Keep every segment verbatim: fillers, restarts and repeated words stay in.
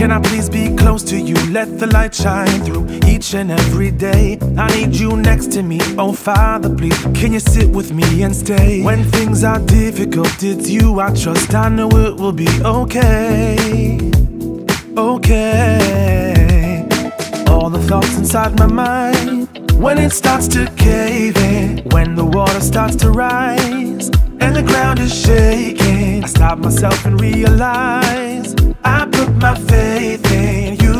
Can I please be close to you? Let the light shine through each and every day. I need you next to me, oh Father, please. Can you sit with me and stay? When things are difficult, it's you I trust. I know it will be okay, okay. All the thoughts inside my mind, when it starts to cave in, when the water starts to rise and the ground is shaking, I stop myself and realize I put my faith in you.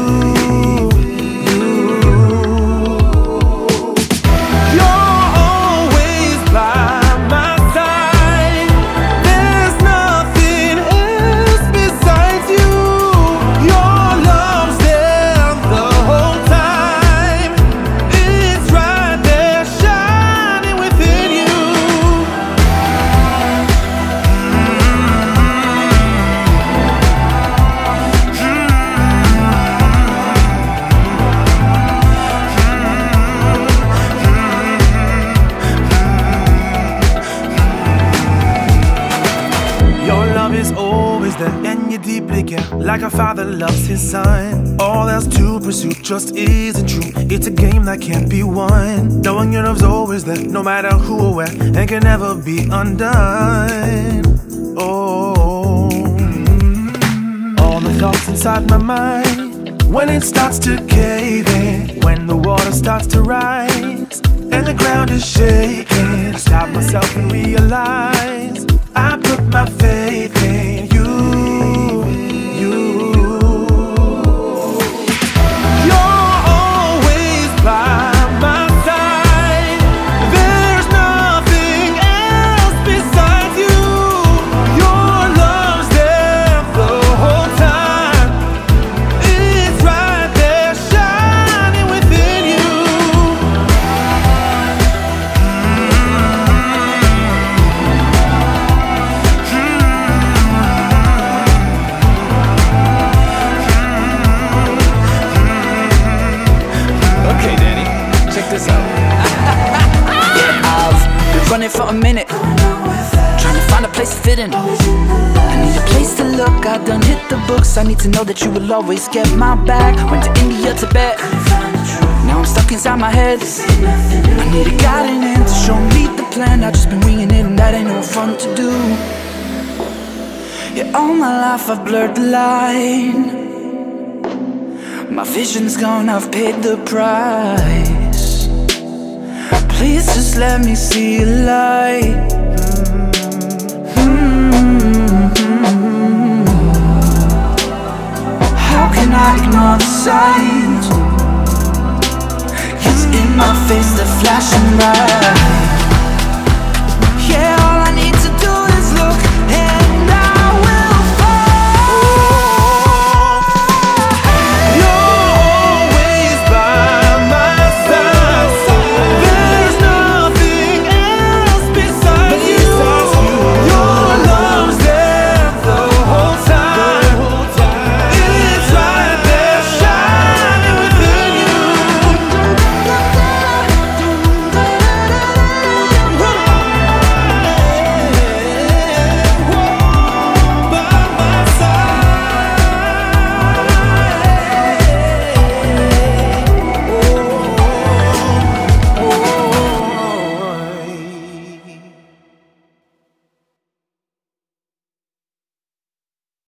And you deeply care, like a father loves his son. All else to pursue just isn't true. It's a game that can't be won. Knowing your love's always there, no matter who or where, and can never be undone. Oh, all the thoughts inside my mind, when it starts to cave in, when the water starts to rise and the ground is shaking, I stop myself and realize I put my faith in you. Running for a minute, trying to find a place to fit in. I need a place to look, I done hit the books. I need to know that you will always get my back. Went to India, Tibet, now I'm stuck inside my head. I need a guiding hand to show me the plan. I've just been winging it and that ain't no fun to do. Yeah, all my life I've blurred the line. My vision's gone, I've paid the price. Please just let me see a light. mm-hmm. How can I ignore the signs? It's in my face, they're flashing bright.